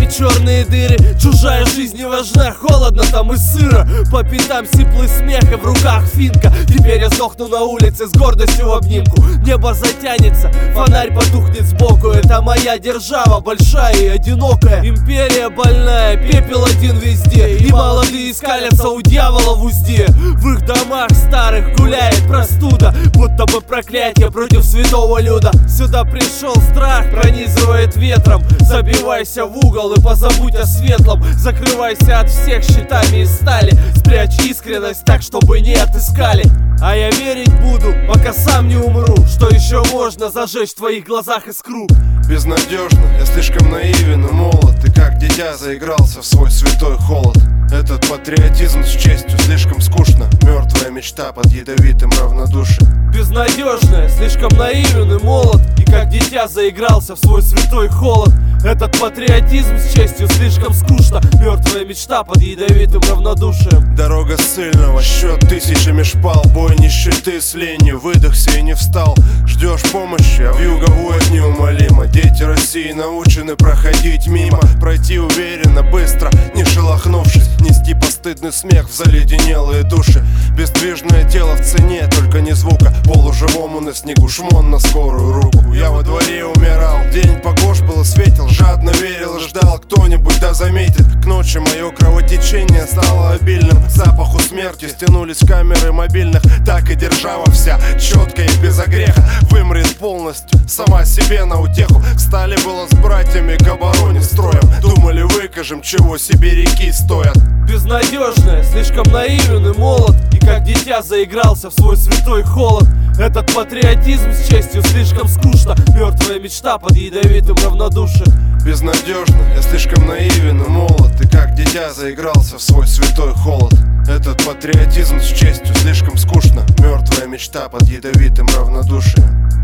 черные дыры. Чужая жизнь не важна, холодно там и сыро. По пятам сиплый смех и в руках финка. Теперь я сдохну на улице с гордостью в обнимку. Небо затянется, фонарь потухнет сбоку. Это моя держава, большая и одинокая. Империя больная, пепел один везде. И молодые скалятся у дьявола в узде. В их домах старых гуляет простуда, будто бы проклятие против святого люда. Сюда пришел страх, пронизывает ветром. Забивайся в угол и позабудь о светлом. Закрывайся от всех щитами из стали. Спрячь искренность так, чтобы не отыскали. А я верить буду, пока сам не умру. Что еще можно зажечь в твоих глазах искру? Безнадежно, я слишком наивен и молод. И как дитя заигрался в свой святой холод. Этот патриотизм с честью слишком скучно. Мертвая мечта под ядовитым равнодушием. Безнадежно, я слишком наивен и молод. И как дитя заигрался в свой святой холод. Этот патриотизм с честью слишком скучно. Мертвая мечта под ядовитым равнодушием. Дорога ссыльного, счет тысячами шпал. Бой нищеты с ленью, выдохся и не встал. Ждешь помощи, а вьюга воет неумолимо. Дети России научены проходить мимо. Пройти уверенно, быстро, не шелохнувшись. Нести постыдный смех в заледенелые души. Бездвижное тело в цене, только не звука. Полуживому на снегу шмон на скорую руку. Я во дворе умирал, день погож был и светил. Жадно верил и ждал, кто-нибудь да заметит. К ночи мое кровотечение стало обильным. К запаху смерти стянулись камеры мобильных. Так и держава вся, четко и без огреха, вымрет полностью, сама себе на утеху. Встали было с братьями к обороне строем. Думали, выкажем, чего сибиряки стоят. Безнадежно, я слишком наивен и молод. И как дитя заигрался в свой святой холод. Этот патриотизм с честью слишком скучно. Мертвая мечта под ядовитым равнодушием. Безнадежно, я слишком наивен и молод. И как дитя заигрался в свой святой холод. Этот патриотизм с честью слишком скучно. Мертвая мечта под ядовитым равнодушием.